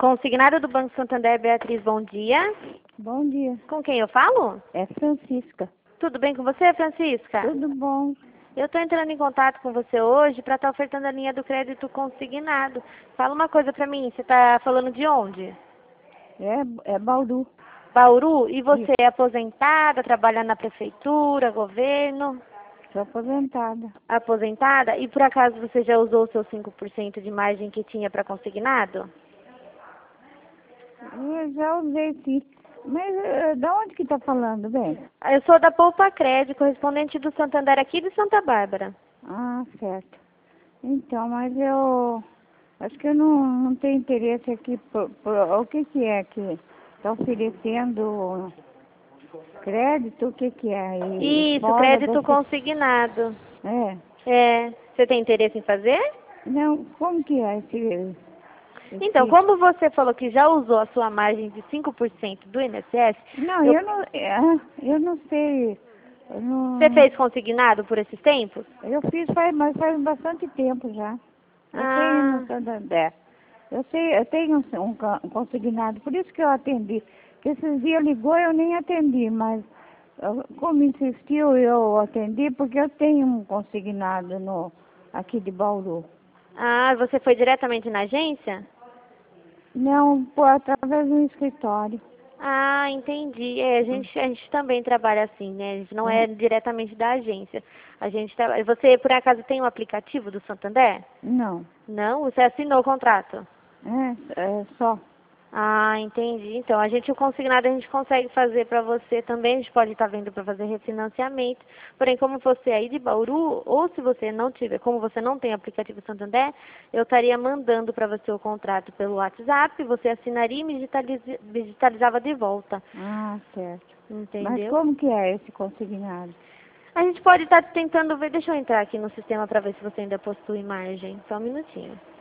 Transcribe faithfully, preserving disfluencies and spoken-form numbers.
Consignado do Banco Santander, Beatriz, bom dia. Bom dia. Com quem eu falo? É Francisca. Tudo bem com você, Francisca? Tudo bom. Eu estou entrando em contato com você hoje para estar ofertando a linha do crédito consignado. Fala uma coisa para mim, você está falando de onde? É, é Bauru. Bauru? E você Isso. é aposentada, trabalha na prefeitura, governo? Sou aposentada. Aposentada? E por acaso você já usou o seu cinco por cento de margem que tinha para consignado? Eu já usei sim. Mas eh, da onde que tá falando, bem? Eu sou da Poupa Crédito, correspondente do Santander aqui de Santa Bárbara. Ah, certo. Então, mas eu acho que eu não, não tenho interesse aqui por, por o que que é que está oferecendo crédito, o que que é? E Isso, fora crédito desse... consignado. É. É. Você tem interesse em fazer? Não, como que é esse... esse... Então, como você falou que já usou a sua margem de cinco por cento do I N S S... Não, eu... eu não, é, eu não sei. Eu, não, Você fez consignado por esses tempos? eu fiz faz, mas faz bastante tempo já. Eu tenho Ah, no Santander. Eu sei, eu tenho um, um ca- um consignado, por isso que eu atendi. Porque esses dias ligou eu nem atendi, mas eu- como insistiu eu atendi porque eu tenho um consignado no, aqui de Bauru. ah, você foi diretamente na agência? Não, pô, através do escritório. Ah, entendi. É, a gente, a gente também trabalha assim, né? A gente não é É. diretamente da agência. A gente trabalha... Você, por acaso, tem um aplicativo do Santander? Não, Não? Você assinou o contrato? é, é só. Ah, entendi. Então, a gente, o consignado a gente consegue fazer para você também, a gente pode estar vendo para fazer refinanciamento. Porém, como você é aí de Bauru, ou se você não tiver, como você não tem aplicativo Santander, eu estaria mandando para você o contrato pelo WhatsApp, você assinaria e me digitaliza- digitalizava de volta. Ah, certo. Mas Entendeu? como que é esse consignado? A gente pode estar tentando ver, deixa eu entrar aqui no sistema para ver se você ainda possui margem. Só um minutinho.